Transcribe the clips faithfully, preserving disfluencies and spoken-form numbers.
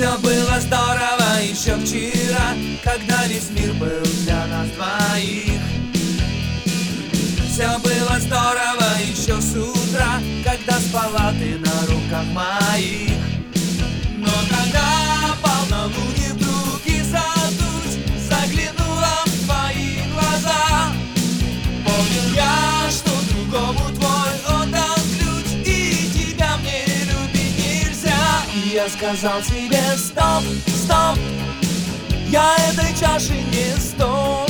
Все было здорово еще вчера, когда весь мир был для нас двоих. Все было здорово еще с утра, когда спала ты на руках моих. Но когда полнолуние вдруг из-за туч заглянула в твои глаза, понял я, что другому твой отдал ключ, и тебя мне любить нельзя. И я сказал себе: стоп, стоп, я этой чаши не стою.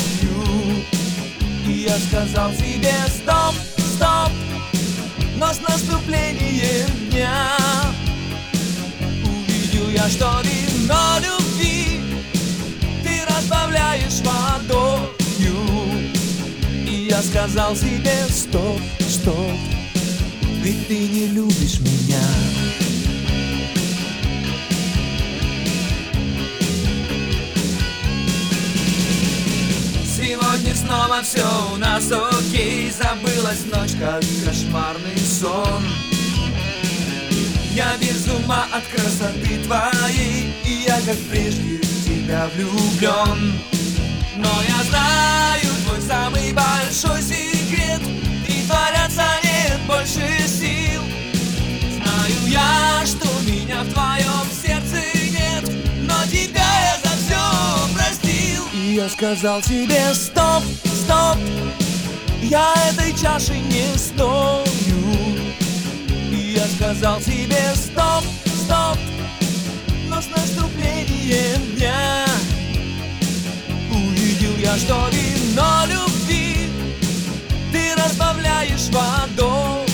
И я сказал себе: стоп, стоп, но с наступлением дня увидел я, что вино любви ты разбавляешь водою. И я сказал себе: стоп, стоп, ведь ты не любишь меня. Сегодня снова все у нас окей, забылась ночь, как кошмарный сон. Я без ума от красоты твоей, и я, как прежде, в тебя влюблен. Но я знаю твой самый большой секрет, притворяться нет больше сил. Знаю я, что меня в твоем сердце нет, но тебя я за все простил. И я сказал себе: стоп, стоп, я этой чаши не стою. И я сказал себе: стоп, стоп, но с наступлением дня увидел я, что вино любви ты разбавляешь водою.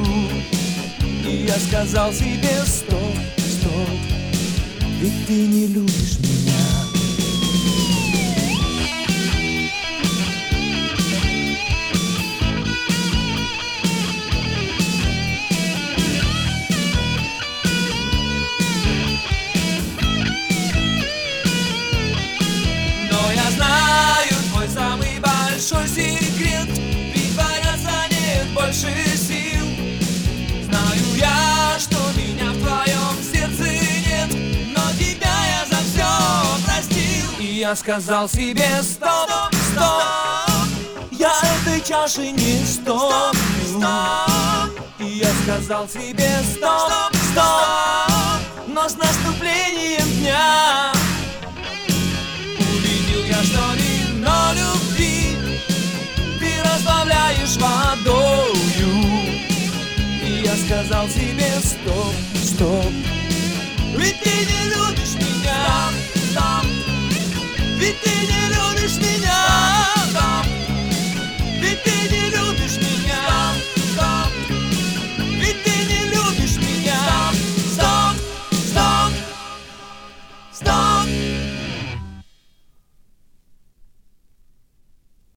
И я сказал себе: стоп, стоп, ведь ты не любишь меня. Самый большой секрет, притворяться нет больше сил. Знаю я, что меня в твоем сердце нет, но тебя я за все простил. И я сказал себе: стоп, стоп, я этой чаши не стою. И я сказал себе: стоп, стоп, но с наступлением дня увидел я, что вино любви ты разбавляешь водою. И я сказал себе: стоп, стоп,